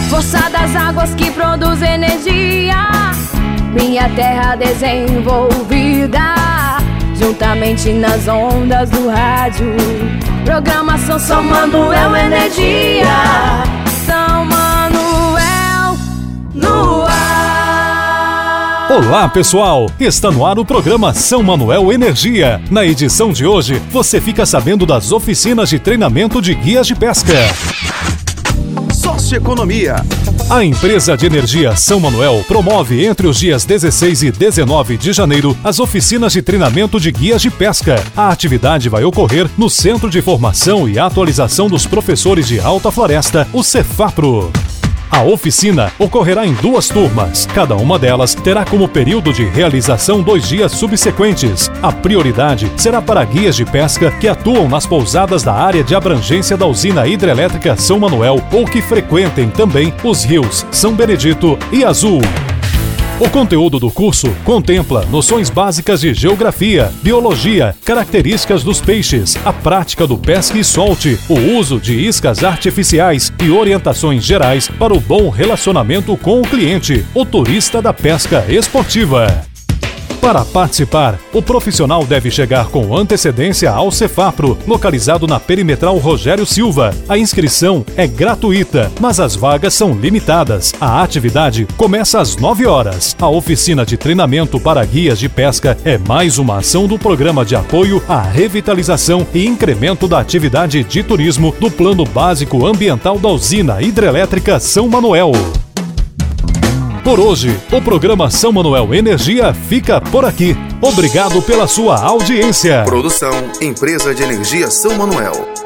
Força das águas que produz energia, minha terra desenvolvida, juntamente nas ondas do rádio. Programação São Manuel Energia. São Manuel no ar. Olá pessoal, está no ar o programa São Manuel Energia. Na edição de hoje, você fica sabendo das oficinas de treinamento de guias de pesca. Socioeconomia. A empresa de energia São Manuel promove entre os dias 16 e 19 de janeiro as oficinas de treinamento de guias de pesca. A atividade vai ocorrer no Centro de Formação e Atualização dos Professores de Alta Floresta, o Cefapro. A oficina ocorrerá em 2 turmas. Cada uma delas terá como período de realização 2 dias subsequentes. A prioridade será para guias de pesca que atuam nas pousadas da área de abrangência da usina hidrelétrica São Manuel ou que frequentem também os rios São Benedito e Azul. O conteúdo do curso contempla noções básicas de geografia, biologia, características dos peixes, a prática do pesca e solte, o uso de iscas artificiais e orientações gerais para o bom relacionamento com o cliente, o turista da pesca esportiva. Para participar, o profissional deve chegar com antecedência ao Cefapro, localizado na Perimetral Rogério Silva. A inscrição é gratuita, mas as vagas são limitadas. A atividade começa às 9 horas. A oficina de treinamento para guias de pesca é mais uma ação do Programa de Apoio à Revitalização e Incremento da Atividade de Turismo do Plano Básico Ambiental da Usina Hidrelétrica São Manuel. Por hoje, o programa São Manuel Energia fica por aqui. Obrigado pela sua audiência. Produção Empresa de Energia São Manuel.